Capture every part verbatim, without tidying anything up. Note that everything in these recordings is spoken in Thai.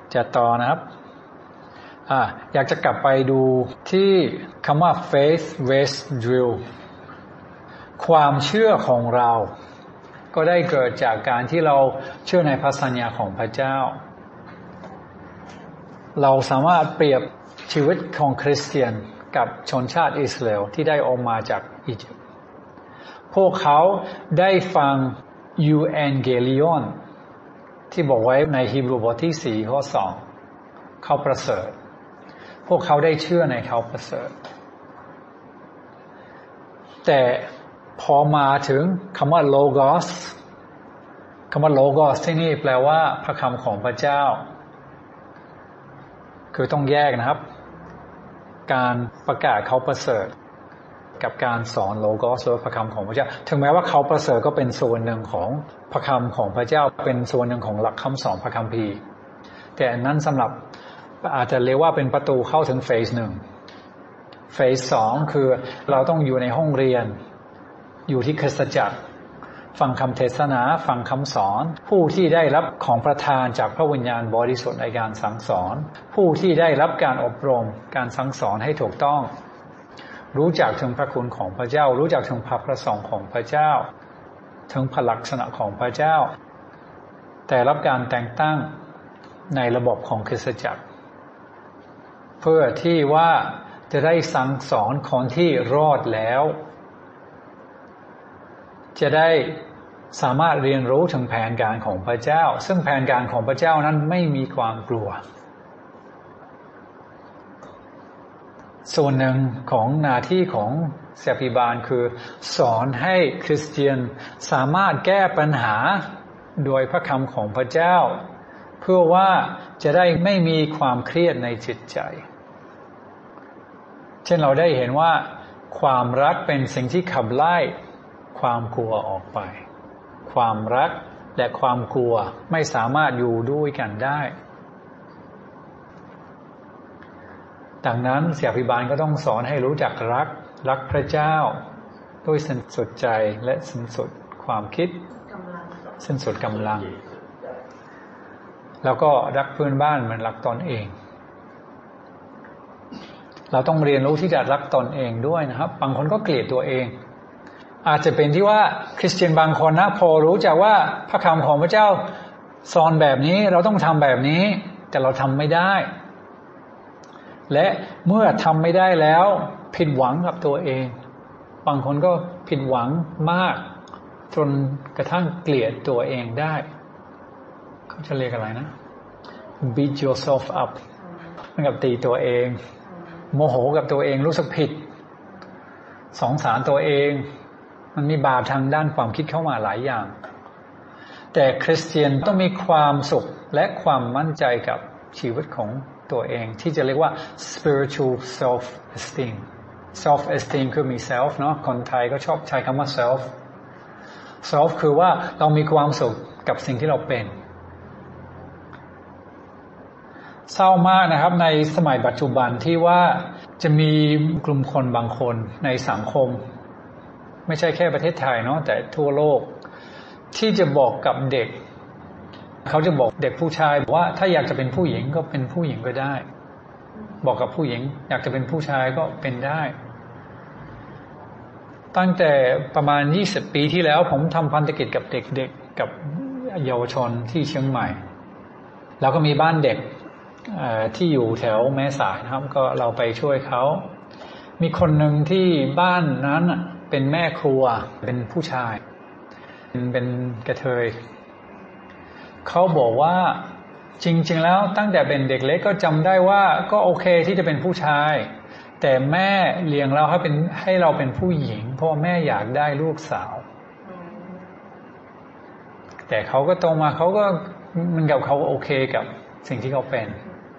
จะต่อนะครับอ่าอยากจะกลับไปดูที่คำว่า faith based drill ความเชื่อของเราก็ได้เกิดจากการที่เราเชื่อในพระสัญญาของพระเจ้าเราสามารถเปรียบชีวิตของคริสเตียนกับชนชาติอิสราเอลที่ได้ออกมาจากอียิปต์พวกเขาได้ฟังยูแองเกลิออนที่บอกไว้ในฮีบรูบทที่สี่ข้อสองเขาประเสริฐพวกเขาได้เชื่อในเขาประเสริฐแต่พอมาถึงคำว่าโลโกสคำว่าโลโกสที่นี่แปลว่าพระคำของพระเจ้าคือต้องแยกนะครับการประกาศเขาประเสริฐกับการสอนโลโกสหรือพระคำของพระเจ้าถึงแม้ว่าเขาประเสริฐก็เป็นส่วนหนึ่งของพระคำของพระเจ้าเป็นส่วนหนึ่งของหลักคำสอนพระคัมภีร์แต่นั้นสำหรับอาจจะเรียกว่าเป็นประตูเข้าถึงเฟสหนึ่งเฟสสองคือเราต้องอยู่ในห้องเรียนอยู่ที่คริสตจักรฟังคำเทศนาฟังคำสอนผู้ที่ได้รับของประทานจากพระวิญญาณบริสุทธิ์ในการสั่งสอนผู้ที่ได้รับการอบรมการสั่งสอนให้ถูกต้องรู้จักถึงพระคุณของพระเจ้ารู้จักถึงพระประสงค์ของพระเจ้าถึงพระลักษณะของพระเจ้าแต่รับการแต่งตั้งในระบบของคริสตจักรเพื่อที่ว่าจะได้สั่งสอนคนที่รอดแล้วจะได้สามารถเรียนรู้ถึงแผนการของพระเจ้าซึ่งแผนการของพระเจ้านั้นไม่มีความกลัวส่วนหนึ่งของหน้าที่ของศิษยาภิบาลคือสอนให้คริสเตียนสามารถแก้ปัญหาโดยพระคำของพระเจ้าเพื่อว่าจะได้ไม่มีความเครียดในจิตใจเช่นเราได้เห็นว่าความรักเป็นสิ่งที่ขับไล่ความกลัวออกไปความรักและความกลัวไม่สามารถอยู่ด้วยกันได้ดังนั้นศิษยาภิบาลก็ต้องสอนให้รู้จักรักรักพระเจ้าด้วยสิ้นสุดใจและสิ้นสุดความคิดสิ้นสุดกำลังแล้วก็รักเพื่อนบ้านเหมือนรักตนเองเราต้องเรียนรู้ที่จะรักตนเองด้วยนะครับบางคนก็เกลียดตัวเองอาจจะเป็นที่ว่าคริสเตียนบางคนนะพอรู้จักว่าพระคำของพระเจ้าสอนแบบนี้เราต้องทำแบบนี้แต่เราทำไม่ได้และเมื่อทำไม่ได้แล้วผิดหวังกับตัวเองบางคนก็ผิดหวังมากจนกระทั่งเกลียดตัวเองได้เขาจะเรียกอะไรนะ beat yourself up เหมือนกับตีตัวเองโมโหกับตัวเองรู้สึกผิดสงสารตัวเองมันมีบาปทางด้านความคิดเข้ามาหลายอย่างแต่คริสเตียนต้องมีความสุขและความมั่นใจกับชีวิตของตัวเองที่จะเรียกว่า spiritual self esteem self esteem คือมี self เนาะคนไทยก็ชอบใช้คำว่า self self คือว่าเรามีความสุขกับสิ่งที่เราเป็นเศร้ามากนะครับในสมัยปัจจุบันที่ว่าจะมีกลุ่มคนบางคนในสังคมไม่ใช่แค่ประเทศไทยเนาะแต่ทั่วโลกที่จะบอกกับเด็กเขาจะบอกเด็กผู้ชายว่าถ้าอยากจะเป็นผู้หญิงก็เป็นผู้หญิงก็ได้บอกกับผู้หญิงอยากจะเป็นผู้ชายก็เป็นได้ตั้งแต่ประมาณยี่สิบปีที่แล้วผมทำพันธกิจกับเด็กๆกับเยาวชนที่เชียงใหม่แล้วก็มีบ้านเด็กที่อยู่แถวแม่สายนะครับก็เราไปช่วยเขามีคนหนึ่งที่บ้านนั้นเป็นแม่ครัวเป็นผู้ชายเป็นกระเทยเขาบอกว่าจริงๆแล้วตั้งแต่เป็นเด็กเล็กก็จำได้ว่าก็โอเคที่จะเป็นผู้ชายแต่แม่เลี้ยงเราให้เป็นให้เราเป็นผู้หญิงเพราะแม่อยากได้ลูกสาวแต่เขาก็โตมาเขาก็มันกับเขาโอเคกับสิ่งที่เขาเป็น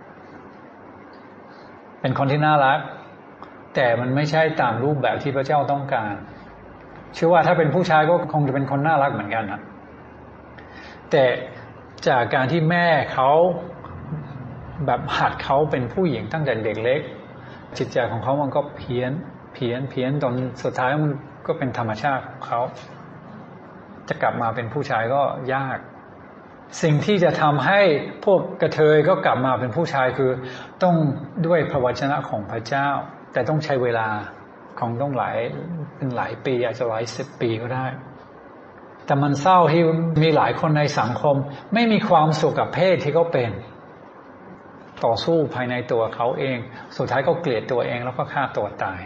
เป็นคนที่น่ารักแต่มันไม่ใช่ตามรูปแบบที่พระเจ้าต้องการเชื่อว่าถ้าเป็นผู้ชายก็คงจะเป็นคนน่ารักเหมือนกันนะแต่จากการที่แม่เขาแบบหัดเขาเป็นผู้หญิงตั้งแต่เด็กเล็กจิตใจของเขามันก็เพี้ยนเพี้ยนเพี้ยนจนสุดท้ายมันก็เป็นธรรมชาติของเขาจะกลับมาเป็นผู้ชายก็ยากสิ่งที่จะทำให้พวกกระเทยก็กลับมาเป็นผู้ชายคือต้องด้วยพระวจนะของพระเจ้าแต่ต้องใช้เวลาของต้องหลายเป็นหลายปีอาจจะหลายสิบปีก็ได้แต่มันเศร้าที่มีหลายคนในสังคมไม่มีความสุขกับเพศที่เขาเป็นต่อสู้ภายในตัวเขาเองสุดท้ายก็เกลียดตัวเองแล้วก็ฆ่าตัวตาย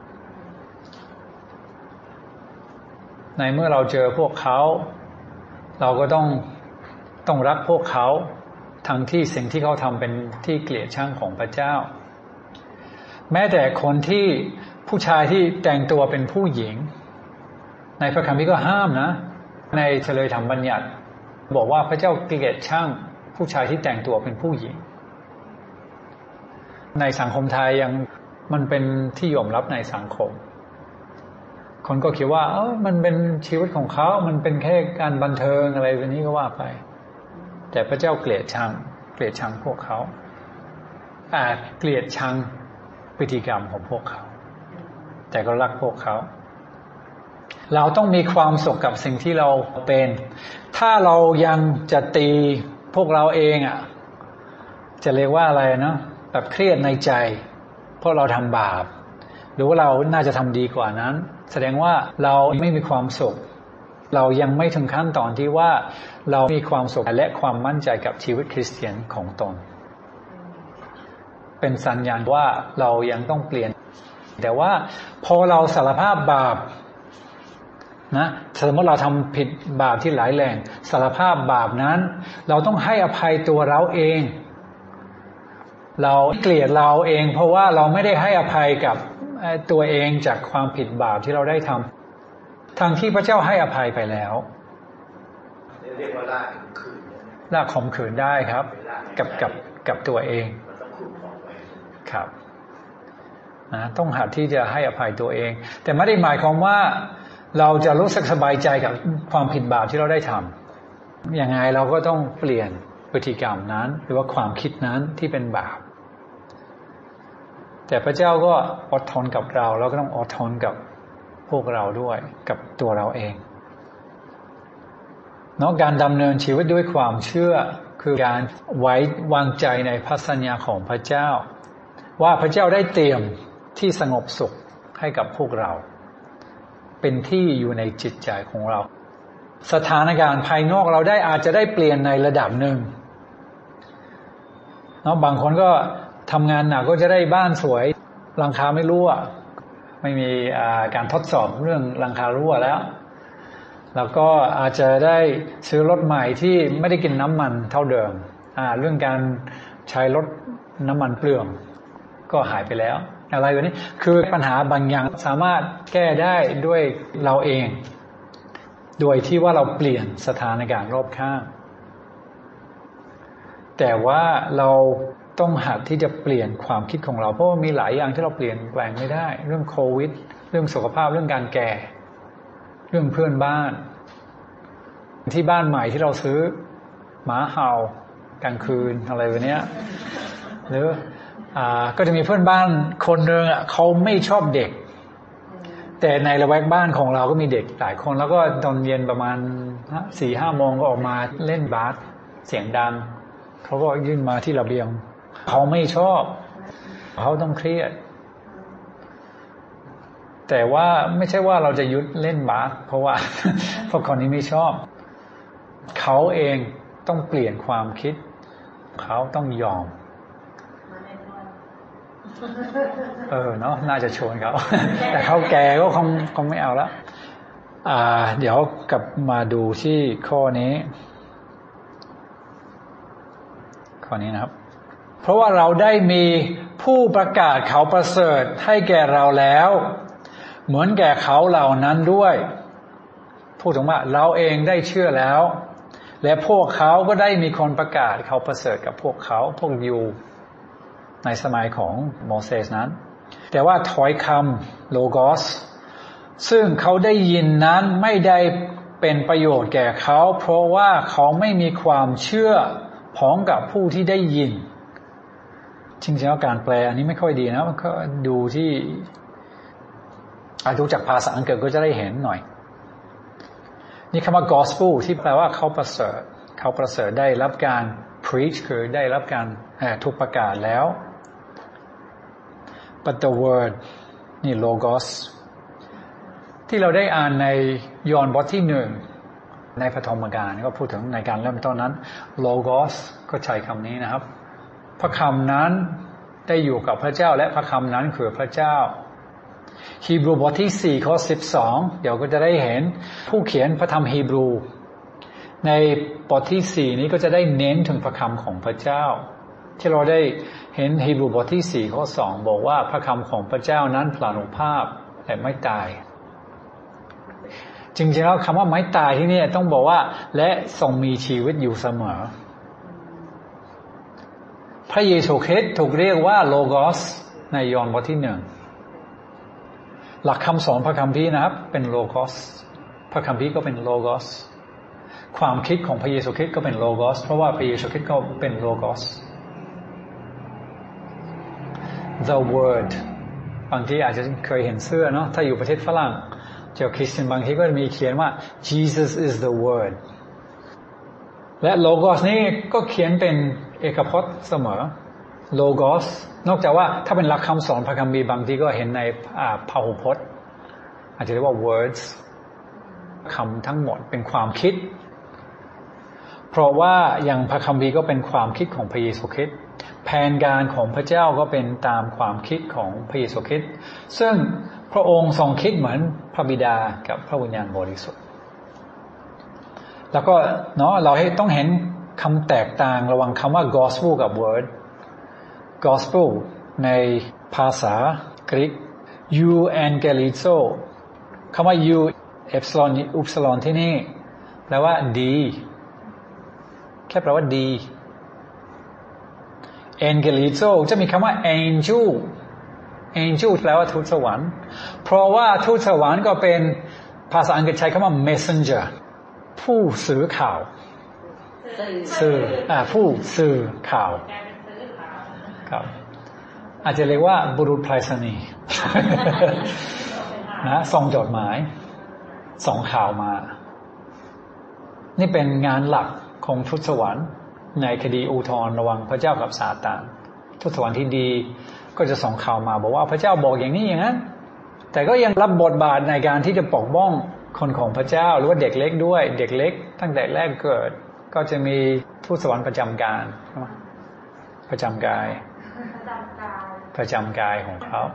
ในเมื่อเราเจอพวกเขาเราก็ต้องต้องรักพวกเขาทั้งที่สิ่งที่เขาทำเป็นที่เกลียดชังของพระเจ้าแม้แต่คนที่ผู้ชายที่แต่งตัวเป็นผู้หญิงในพระคัมภีร์ก็ห้ามนะในเฉลยธรรมบัญญัติบอกว่าพระเจ้าเกลียดชังผู้ชายที่แต่งตัวเป็นผู้หญิงในสังคมไทยยังมันเป็นที่ยอมรับในสังคมคนก็คิดว่าเออมันเป็นชีวิตของเขามันเป็นแค่การบันเทิงอะไรแบบนี้ก็ว่าไปแต่พระเจ้าเกลียดชังเกลียดชังพวกเขาอาจเกลียดชังพฤติกรรมของพวกเขาแต่ก็รักพวกเขาเราต้องมีความสุขกับสิ่งที่เราเป็นถ้าเรายังจะตีพวกเราเองอ่ะจะเรียกว่าอะไรเนาะแบบเครียดในใจเพราะเราทำบาปหรือว่าเราน่าจะทำดีกว่านั้นแสดงว่าเราไม่มีความสุขเรายังไม่ถึงขั้นตอนที่ว่าเรามีความสุขและความมั่นใจกับชีวิตคริสเตียนของตนเป็นสัญญาณว่าเรายังต้องเปลี่ยนแต่ว่าพอเราสารภาพบาปนะสมมติเราทำผิดบาปที่หลายแรงสารภาพบาปนั้นเราต้องให้อภัยตัวเราเองเราเกลียดเราเองเพราะว่าเราไม่ได้ให้อภัยกับตัวเองจากความผิดบาปที่เราได้ทำทางที่พระเจ้าให้อภัยไปแล้วเรียกว่าลากข่มขืนลากข่มขืนได้ครับกับกับกับตัวเองครับนะต้องหัดที่จะให้อภัยตัวเองแต่ไม่ได้หมายความว่าเราจะรู้สึกสบายใจกับความผิดบาปที่เราได้ทำยังไงเราก็ต้องเปลี่ยนพฤติกรรมนั้นหรือว่าความคิดนั้นที่เป็นบาปแต่พระเจ้าก็อดทนกับเราแล้วก็ต้องอดทนกับพวกเราด้วยกับตัวเราเองเนาะการดำเนินชีวิตด้วยความเชื่อคือการไว้วางใจในพระสัญญาของพระเจ้าว่าพระเจ้าได้เตรียมที่สงบสุขให้กับพวกเราเป็นที่อยู่ในจิตใจของเราสถานการณ์ภายนอกเราได้อาจจะได้เปลี่ยนในระดับหนึ่งเนาะบางคนก็ทำงานหนักก็จะได้บ้านสวยหลังคาไม่รั่วไม่มีการทดสอบเรื่องหลังคารั่วแล้วแล้วก็อาจจะได้ซื้อรถใหม่ที่ไม่ได้กินน้ำมันเท่าเดิมเรื่องการใช้รถน้ำมันเปลืองก็หายไปแล้วอะไรแบบนี้คือปัญหาบางอย่างสามารถแก้ได้ด้วยเราเองโดยที่ว่าเราเปลี่ยนสถานการณ์รอบข้างแต่ว่าเราต้องหัดที่จะเปลี่ยนความคิดของเราเพราะว่ามีหลายอย่างที่เราเปลี่ยนแปลงไม่ได้เรื่องโควิดเรื่องสุขภาพเรื่องการแก่เรื่องเพื่อนบ้านที่บ้านใหม่ที่เราซื้อหมาเห่ากลางคืนอะไรแบบนี้หรืออ่าก็จะมีเพื่อนบ้านคนนึงอ่ะเขาไม่ชอบเด็กแต่ในละแวกบ้านของเราก็มีเด็กหลายคนแล้วก็ตอนเย็นประมาณสี่ห้าโมงก็ออกมาเล่นบาสเสียงดังเขาก็ยื่นมาที่ระเบียงเขาไม่ชอบเขาต้องเครียดแต่ว่าไม่ใช่ว่าเราจะหยุดเล่นบาสเพราะว่าพวกคนนี้ไม่ชอบเขาเองต้องเปลี่ยนความคิดเขาต้องยอมเออเนาะน่าจะชวนเขาแต่เขาแก่ก็คงคงไม่เอาแล้วอ่าเดี๋ยวกลับมาดูที่ข้อนี้ข้อนี้นะครับเพราะว่าเราได้มีผู้ประกาศเขาประเสริฐให้แก่เราแล้วเหมือนแก่เขาเหล่านั้นด้วยพูดถึงว่าเราเองได้เชื่อแล้วและพวกเขาก็ได้มีคนประกาศเขาประเสริฐกับพวกเขาพวกยูในสมัยของโมเสสนั้นแต่ว่าถ้อยคำโลโกสซึ่งเขาได้ยินนั้นไม่ได้เป็นประโยชน์แก่เขาเพราะว่าเขาไม่มีความเชื่อพ้องกับผู้ที่ได้ยินจริงๆแล้วการแปลอันนี้ไม่ค่อยดีนะมันก็ดูที่ดูจากภาษาอังกฤษก็จะได้เห็นหน่อยนี่คำว่า gospel ที่แปลว่าเขาประเสริฐเขาประเสริฐได้รับการ preach คือได้รับการถูกประกาศแล้ว but the word นี่ logos ที่เราได้อ่านในยอห์นบทที่หนึ่งในปฐมกาลก็พูดถึงในการเริ่มต้นนั้น logos ก็ใช้คำนี้นะครับพระคำนั้นได้อยู่กับพระเจ้าและพระคำนั้นคือพระเจ้าฮีบรูบทที่สี่ข้อสิบสองเดี๋ยวก็จะได้เห็นผู้เขียนพระธรรมฮีบรูในบทที่สี่นี้ก็จะได้เน้นถึงพระคำของพระเจ้าที่เราได้เห็นฮีบรูบทที่สี่ข้อสองบอกว่าพระคำของพระเจ้านั้นพลานุภาพและไม่ตายจริงๆแล้วคำว่าไม่ตายที่นี่ต้องบอกว่าและทรงมีชีวิตอยู่เสมอพระเยซูคริสต์ถูกเรียกว่าโลโกสในยอห์นบทที่หนึ่งหลักคำสอนพระคัมภีร์นะครับเป็นโลโกสพระคัมภีร์ก็เป็นโลโกสความคิดของพระเยซูคริสต์ก็เป็นโลโกสเพราะว่าพระเยซูคริสต์ก็เป็นโลโกส the word บางทีอาจจะเคยเห็นเสื้อเนาะถ้าอยู่ประเทศฝรั่งเจ้าคริสเตียนบางทีก็จะมีเขียนว่า Jesus is the word และโลโกสนี่ก็เขียนเป็นเอกพจน์เสมอโลโกสนอกจากว่าถ้าเป็นหลักคำสอนพระคัมภีร์บางทีก็เห็นในพหูพจน์อาจจะเรียกว่า words คำทั้งหมดเป็นความคิดเพราะว่าอย่างพระคัมภีร์ก็เป็นความคิดของพระเยซูคริสต์แผนการของพระเจ้าก็เป็นตามความคิดของพระเยซูคริสต์ซึ่งพระองค์ทรงคิดเหมือนพระบิดากับพระวิญญาณบริสุทธิ์แล้วก็เนาะเราให้ต้องเห็นคำแตกต่างระหว่างคำว่า gospel กับ word gospel ในภาษากรีก euangelizo คำว่า u epsilon upsilon ที่นี่แปลว่าดีแค่แปลว่าดี angelizo จะมีคำว่า angel angel แปลว่าทูตสวรรค์เพราะว่าทูตสวรรค์ก็เป็นภาษาอังกฤษใช้คำว่า messenger ผู้สื่อข่าวสื่ออ่าผู้สื่อข่าวครับอาจจะเรียกว่าบุรุษไปรษณีย์นะส่งจดหมายส่งข่าวมานี่เป็นงานหลักของทูตสวรรค์ในคดีอุทธรณ์ระหว่างพระเจ้ากับซาตานทูตสวรรค์ที่ดีก็จะส่งข่าวมาบอกว่าพระเจ้าบอกอย่างนี้อย่างนั้นแต่ก็ยังรับบทบาทในการที่จะปกป้องคนของพระเจ้าหรือว่าเด็กเล็กด้วยเด็กเล็กตั้งแต่แรกเกิดก็จะมีทูตสวรรค์ประจำการประจำกายประจำกายของเขา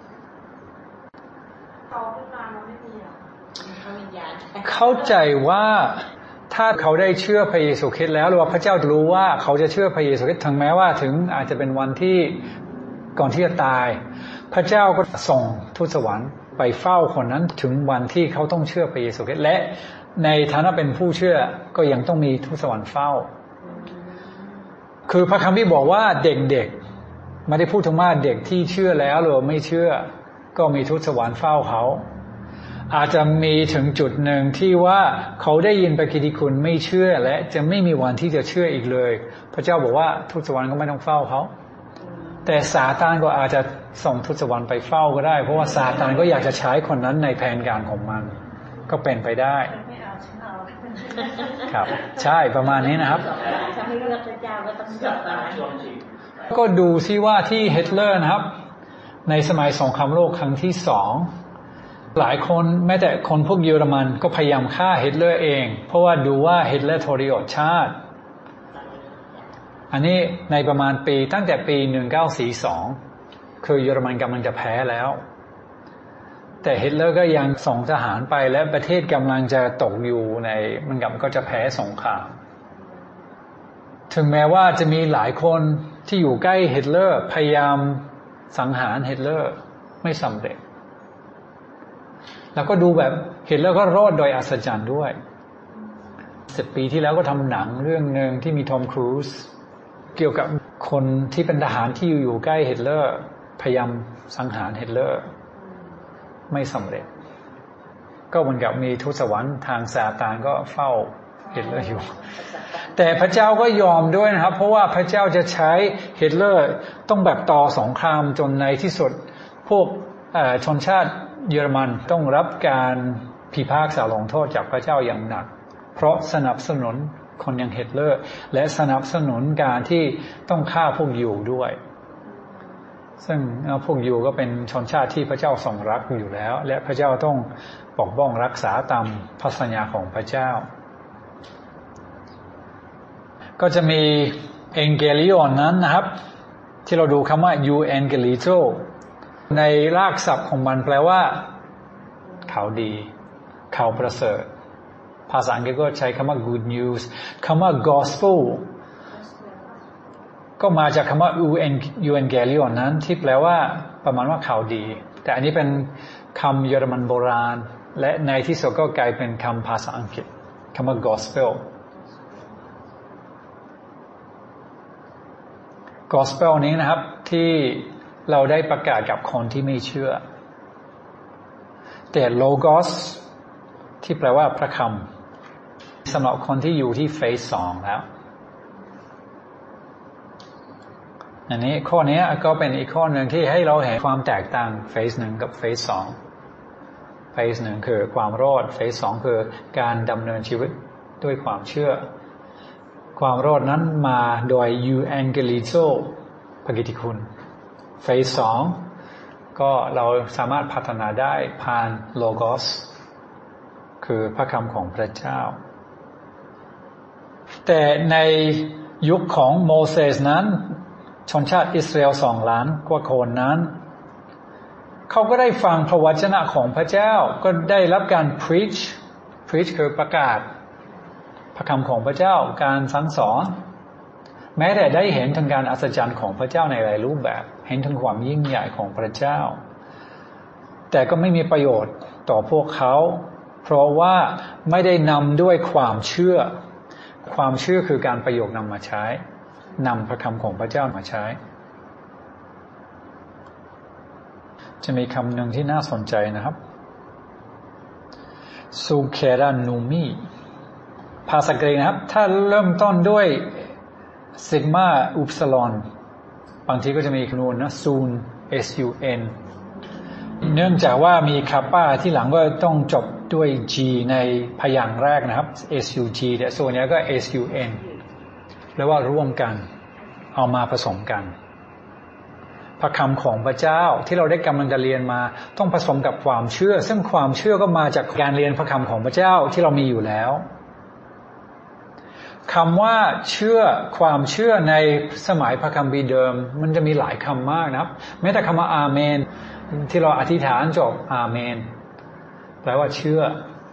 เข้าใจว่าถ้าเขาได้เชื่อพระเยซูคริสต์แล้วหรือว่าพระเจ้ารู้ว่าเขาจะเชื่อพระเยซูคริสต์ถึงแม้ว่าถึงอาจจะเป็นวันที่ก่อนที่จะตายพระเจ้าก็ส่งทูตสวรรค์ไปเฝ้าคนนั้นถึงวันที่เขาต้องเชื่อพระเยซูคริสต์และในฐานะเป็นผู้เชื่อก็ยังต้องมีทูตสวรรค์เฝ้าคือพระคัมภีร์บอกว่าเด็กๆไม่ได้พูดถึงว่าเด็กที่เชื่อแล้วหรือไม่เชื่อก็มีทูตสวรรค์เฝ้าเขาอาจจะมีถึงจุดหนึ่งที่ว่าเขาได้ยินพระกิตติคุณไม่เชื่อและจะไม่มีวันที่จะเชื่ออีกเลยพระเจ้าบอกว่าทูตสวรรค์ก็ไม่ต้องเฝ้าเขาแต่ซาตานก็อาจจะส่งทูตสวรรค์ไปเฝ้าก็ได้เพราะว่าซาตานก็อยากจะใช้คนนั้นในแผนการของมันก็เป็นไปได้ครับใช่ประมาณนี้นะครับถ้าไม่เลือกพระเจ้าก็ต้องจับตายก็ดูซิว่าที่ฮิตเลอร์นะครับในสมัยสงครามโลกครั้งที่สองหลายคนแม้แต่คนพวกเยอรมันก็พยายามฆ่าฮิตเลอร์เองเพราะว่าดูว่าฮิตเลอร์ทรยศชาติอันนี้ในประมาณปีตั้งแต่ปีหนึ่งเก้าสี่สองคือเยอรมันกำลังจะแพ้แล้วแต่ฮิตเลอร์ก็ยังส่งทหารไปและประเทศกำลังจะตกอยู่ในมันก็จะแพ้สงครามถึงแม้ว่าจะมีหลายคนที่อยู่ใกล้ฮิตเลอร์พยายามสังหารฮิตเลอร์ไม่สำเร็จแล้วก็ดูแบบฮิตเลอร์ก็รอดโดยอัศจรรย์ด้วยสิบปีที่แล้วก็ทำหนังเรื่องนึงที่มีทอมครูซเกี่ยวกับคนที่เป็นทหารที่อยู่ใกล้ฮิตเลอร์พยายามสังหารฮิตเลอร์ไม่สำเร็จก็เหมือนกับมีทูตสวรรค์ทางซาตานก็เฝ้าฮิตเลอร์อยู่แต่พระเจ้าก็ยอมด้วยนะครับเพราะว่าพระเจ้าจะใช้ฮิตเลอร์ต้องแบบต่อสงครามจนในที่สุดพวกชนชาติเยอรมันต้องรับการพิพากษาลงโทษจากพระเจ้าอย่างหนักเพราะสนับสนุนคนอย่างฮิตเลอร์และสนับสนุนการที่ต้องฆ่าพวกยิวด้วยซึ่งพวกยิวก็เป็นชนชาติที่พระเจ้าทรงรักอยู่แล้วและพระเจ้าต้องปกป้องรักษาตามพระสัญญาของพระเจ้าก็จะมีเอ็นเกลิโอนนั้นนะครับที่เราดูคำว่า ยูเอนเกลิโตในรากศัพท์ของมันแปลว่าข่าวดีข่าวประเสริฐภาษาอังกฤษก็ใช้คำว่า good news คำว่า gospel ก็มาจากคำว่า evangelion นั้นที่แปลว่าประมาณว่าข่าวดีแต่อันนี้เป็นคำเยอรมันโบราณและในที่สุดก็กลายเป็นคำภาษาอังกฤษคำว่า gospel gospel นี้นะครับที่เราได้ประกาศกับคนที่ไม่เชื่อแต่ logos ที่แปลว่าพระคำสำหรับคนที่อยู่ที่เฟสสองแล้วอันนี้ข้อนี้ก็เป็นอีกข้อหนึ่งที่ให้เราเห็นความแตกต่างเฟสหนึ่งกับเฟสสองเฟสหนึ่งคือความรอดเฟสสองคือการดำเนินชีวิตด้วยความเชื่อความรอดนั้นมาโดย evangelizo พระกิตติคุณเฟสสองก็เราสามารถพัฒนาได้ผ่าน logos คือพระคำของพระเจ้าแต่ในยุคของโมเสสนั้นชนชาติอิสราเอลสองล้านกว่าคนนั้นเขาก็ได้ฟังพระวจนะของพระเจ้าก็ได้รับการ preach preach คือประกาศพระคำของพระเจ้าการสั่งสอนแม้แต่ได้เห็นถึงการอัศจรรย์ของพระเจ้าในหลายรูปแบบเห็นถึงความยิ่งใหญ่ของพระเจ้าแต่ก็ไม่มีประโยชน์ต่อพวกเขาเพราะว่าไม่ได้นำด้วยความเชื่อความเชื่อคือการประโยคนำมาใช้นำพระคำของพระเจ้ามาใช้จะมีคำหนึ่งที่น่าสนใจนะครับซูเครานูมีภาษากรีกนะครับถ้าเริ่มต้นด้วยซิกมาอุปสลอนบางทีก็จะมีคำนวณนะซูน S U N เนื่องจากว่ามีคาป้าที่หลังก็ต้องจบด้วย G ในพยางค์แรกนะครับ S U G แต่ส่วนนี้ก็ S U N แปลว่าร่วมกันเอามาผสมกันพระคำของพระเจ้าที่เราได้กำลังจะเรียนมาต้องผสมกับความเชื่อซึ่งความเชื่อก็มาจากการเรียนพระคำของพระเจ้าที่เรามีอยู่แล้วคำว่าเชื่อความเชื่อในสมัยพระคัมภีร์เดิมมันจะมีหลายคำมากนะครับแม้แต่คำว่าอาเมนที่เราอธิษฐานจบอาเมนแปลว่าเชื่อ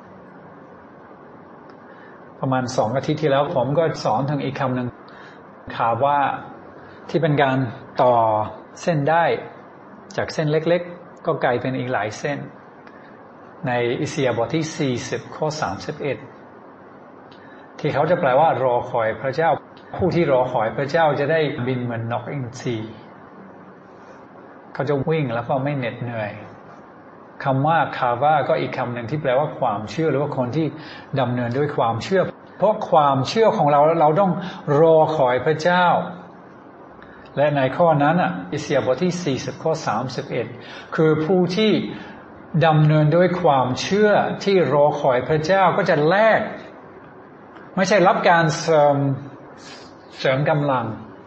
ประมาณสองอาทิตย์ที่แล้วผมก็สอนถึงอีกคำหนึ่งข่าวว่าที่เป็นการต่อเส้นได้จากเส้นเล็กๆก็กลายเป็นอีกหลายเส้นในอิสยาห์บทที่สี่สิบข้อสามสิบเอ็ดที่เขาจะแปลว่ารอคอยพระเจ้าผู้ที่รอคอยพระเจ้าจะได้บินเหมือนนกอินทรีเขาจะวิ่งแล้วก็ไม่เหน็ดเหนื่อยคำว่าคาว่าก็อีกคำหนึ่งที่แปลว่าความเชื่อหรือว่าคนที่ดำเนินด้วยความเชื่อเพราะความเชื่อของเราเราต้องรอคอยพระเจ้าและในข้อนั้นอ่ะอิสยาห์บทที่สี่สิบข้อสามสิบเอ็ดคือผู้ที่ดำเนินด้วยความเชื่อที่รอคอยพระเจ้าก็จะแลกไม่ใช่รับการเสริมเสริมกำลัง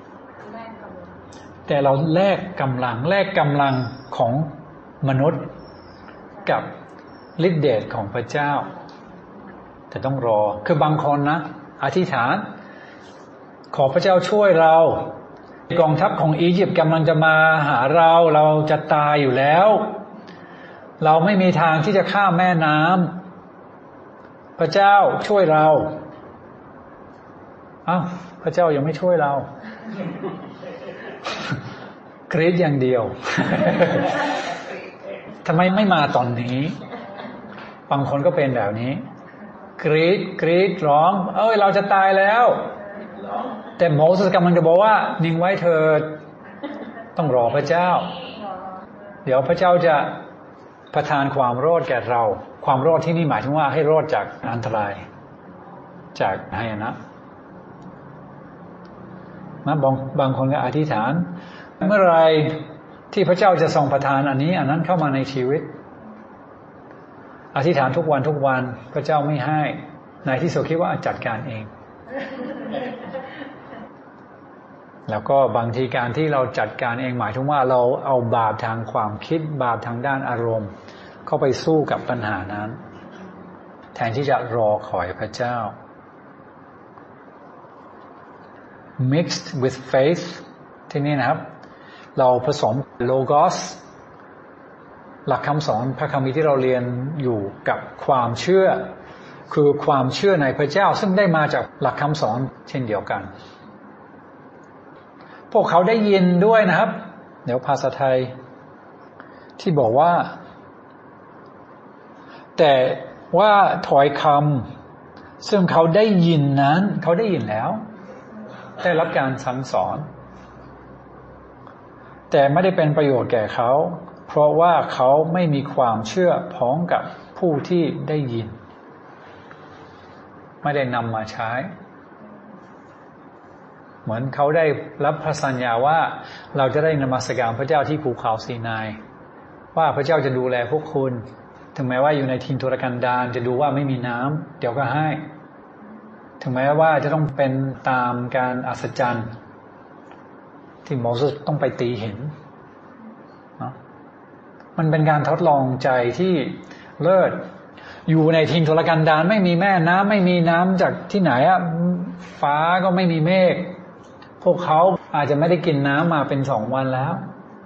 แต่เราแลกกำลังแลกกำลังของมนุษย์กับฤทธิเดชของพระเจ้าแต่ต้องรอคือบางคนนะอธิษฐานขอพระเจ้าช่วยเรากองทัพของอียิปต์กำลังจะมาหาเราเราจะตายอยู่แล้วเราไม่มีทางที่จะข้ามแม่น้ำพระเจ้าช่วยเราอ้าวพระเจ้ายังไม่ช่วยเรากรีดอย่างเดียวทำไมไม่มาตอนนี้บางคนก็เป็นแบบนี้กรีดกรีดร้องเอ้ยเราจะตายแล้วแต่โมเสสกำลังจะบอกว่านิ่งไว้เธอต้องรอพระเจ้าเดี๋ยวพระเจ้าจะประทานความรอดแก่เราความรอดที่นี่หมายถึงว่าให้รอดจากอันตรายจากหายนะนะบางบางคนก็อธิษฐานเมื่อไรที่พระเจ้าจะทรงประทานอันนี้อันนั้นเข้ามาในชีวิตอธิษฐานทุกวันทุกวันพระเจ้าไม่ให้ในที่สุดคิดว่าจัดการเองแล้วก็บางทีการที่เราจัดการเองหมายถึงว่าเราเอาบาปทางความคิดบาปทางด้านอารมณ์เข้าไปสู้กับปัญหานั้นแทนที่จะรอคอยพระเจ้า mixed with faith ที่นี่นะครับเราผสม logos หลักคำสอนพระคัมภีร์ที่เราเรียนอยู่กับความเชื่อคือความเชื่อในพระเจ้าซึ่งได้มาจากหลักคำสอนเช่นเดียวกันพวกเขาได้ยินด้วยนะครับเดี๋ยวภาษาไทยที่บอกว่าแต่ว่าถอยคำซึ่งเขาได้ยินนั้นเขาได้ยินแล้วได้รับการสั่งสอนแต่ไม่ได้เป็นประโยชน์แก่เขาเพราะว่าเขาไม่มีความเชื่อพ้องกับผู้ที่ได้ยินไม่ได้นำมาใช้เหมือนเขาได้รับพระสัญญาว่าเราจะได้นมัสการพระเจ้าที่ภูเขาซีนายว่าพระเจ้าจะดูแลพวกคุณถึงแม้ว่าอยู่ในทินทุรกันดารจะดูว่าไม่มีน้ำเดี๋ยวก็ให้ถึงแม้ว่าจะต้องเป็นตามการอัศจรรย์ที่โมเสสต้องไปตีหินเนาะมันเป็นการทดลองใจที่เลิศอยู่ในทินทุรกันดารไม่มีแม่น้ำไม่มีน้ำจากที่ไหนอะฟ้าก็ไม่มีเมฆพวกเขาอาจจะไม่ได้กินน้ำมาเป็นสองวันแล้ว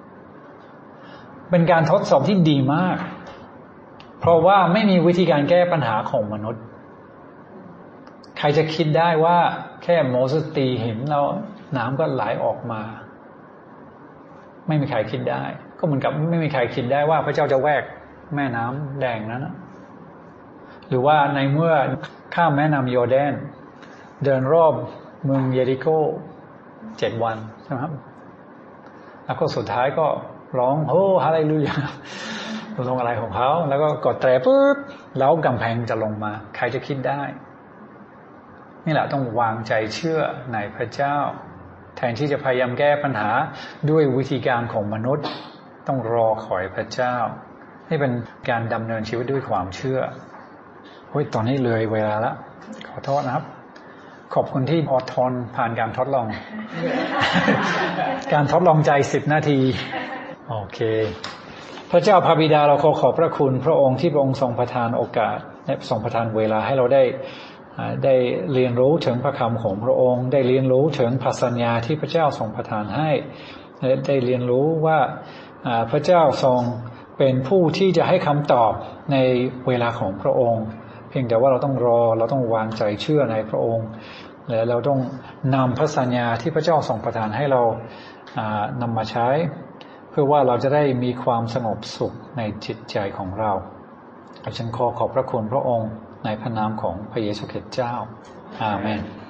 เป็นการทดสอบที่ดีมากเพราะว่าไม่มีวิธีการแก้ปัญหาของมนุษย์ใครจะคิดได้ว่าแค่โมเสสตีหินแล้วน้ำก็ไหลออกมาไม่มีใครคิดได้ก็เหมือนกับไม่มีใครคิดได้ว่าพระเจ้าจะแวกแม่น้ำแดงนั้นนะหรือว่าในเมื่อข้ามแม่น้ำยอร์แดนเดินรอบเมืองเยริโกเจ็ดวันใช่ไหมครับแล้วก็สุดท้ายก็ร้องโอ้ฮาเลลูยาลงอะไรของเขาแล้วก็กดแตรปุ๊บแล้วกำแพงจะลงมาใครจะคิดได้นี่แหละต้องวางใจเชื่อในพระเจ้าแทนที่จะพยายามแก้ปัญหาด้วยวิธีการของมนุษย์ต้องรอคอยพระเจ้านี่เป็นการดำเนินชีวิตด้วยความเชื่อโอ้ยตอนนี้เลยเวลาแล้วขอโทษนะครับขอบคุณที่อดทนผ่านการทดลอง การทดลองใจสิบนาทีโอเคพระเจ้าพระบิดาเราขอขอบพระคุณพระองค์ที่พระองค์ทรงประทานโอกาสและทรงประทานเวลาให้เราได้ได้เรียนรู้ถึงพระคำของพระองค์ได้เรียนรู้ถึงพระสัญญาที่พระเจ้าทรงประทานให้และได้เรียนรู้ว่าพระเจ้าทรงเป็นผู้ที่จะให้คำตอบในเวลาของพระองค์เพียงแต่ว่าเราต้องรอเราต้องวางใจเชื่อในพระองค์และเราต้องนำพระสัญญาที่พระเจ้าทรงประทานให้เรานำมาใช้เพื่อว่าเราจะได้มีความสงบสุขในจิตใจของเราฉันขอขอบพระคุณพระองค์ในพระนามของพระเยซูคริสต์เจ้าอาเมน